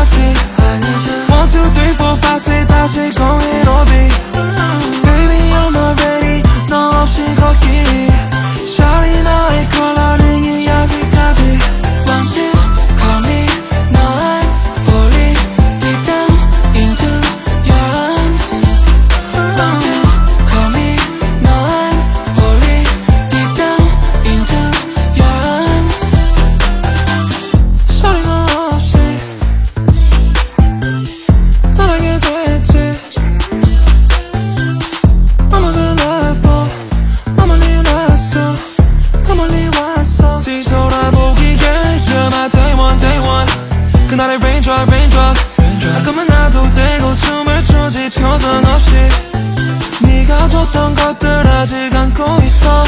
다시 One, two, three, four, five, six 다시 공의로 be Baby I'm not ready 너 없이 걷기 Shawty 너의 컬러링이 아직까지 Won't you call me? No, I'm fully deep down into your arms. Won't you call me? No, I'm fully deep down into your arms. 소리가 없이 떠나게 됐지 I'm a good lifer I'm only last I'm only 왔어 뒤돌아보기에 You're my day one 그날의 raindrop 잠깐만 나도 되고 춤을 추지 표정 없이 네가 줬던 것들 아직 안고 있어